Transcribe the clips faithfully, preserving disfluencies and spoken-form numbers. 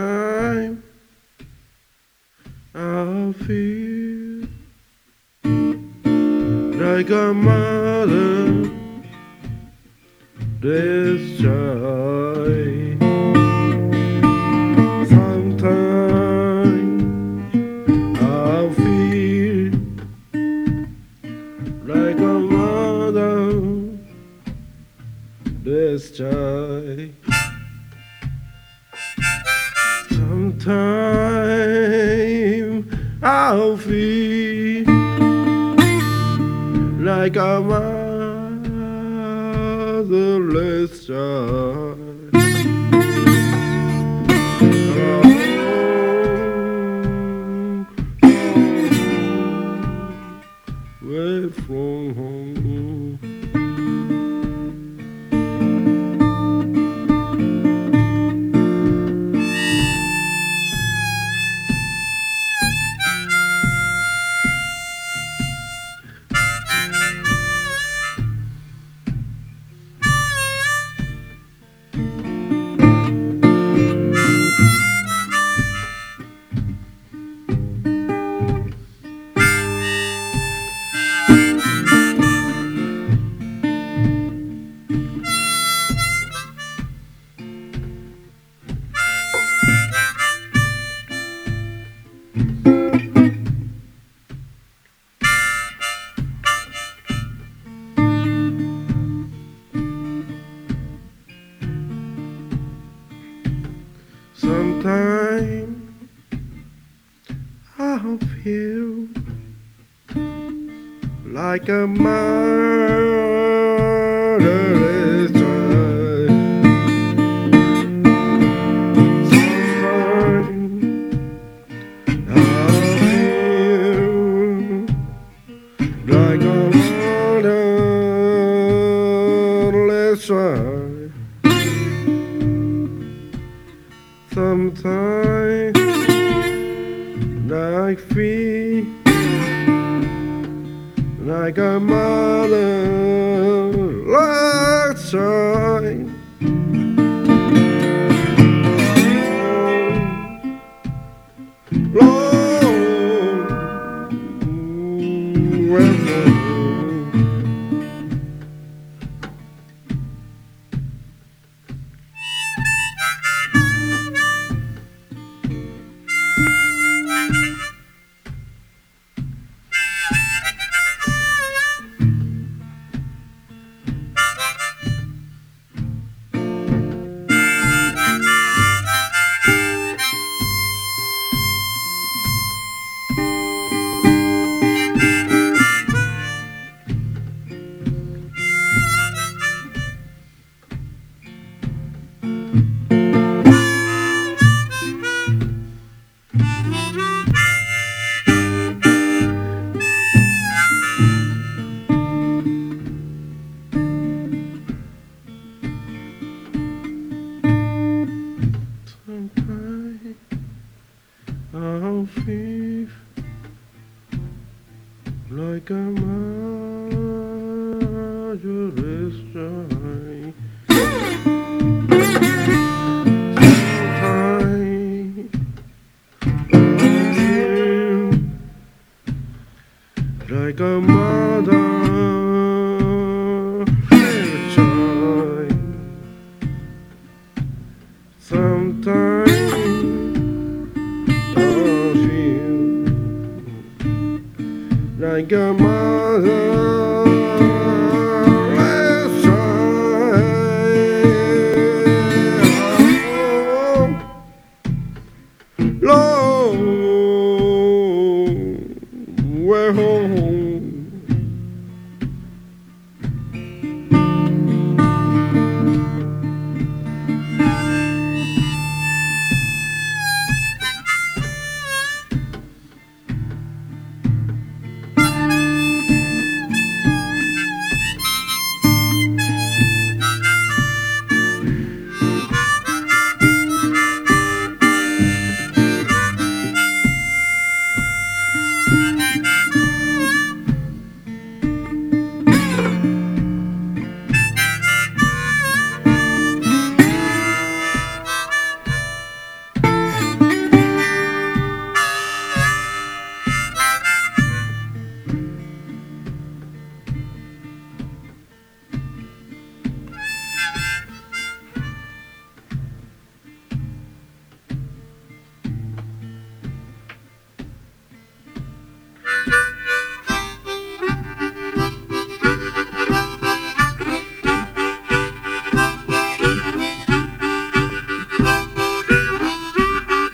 Sometimes I feel like a mother destroyed. Sometimes I feel like a mother destroyed. Sometimes I'll feel like a motherless child. Away from home. Sometimes I feel like a murderous child. Sometimes I feel like a murderous child. Sometimes I feel like a mother lost child. Long, long, sometimes I'll feel like a motherless child. Sometimes I'll feel like a motherless child. Sometimes I feel like a motherless child. Long way home.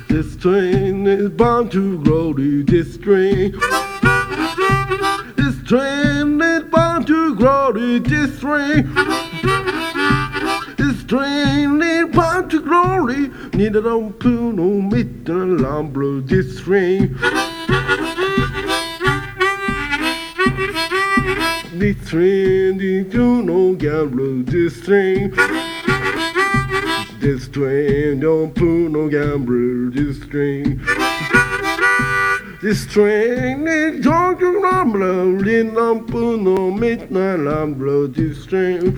This train is bound to glory. This train. This train is bound to glory. This train. This train is bound to glory. Neither don't put no midnight lumber. This train. This train is do no gambler. This train. This train don't put no gambler. This train. This train is don't you gambler. It don't put no midnight lumber. This train.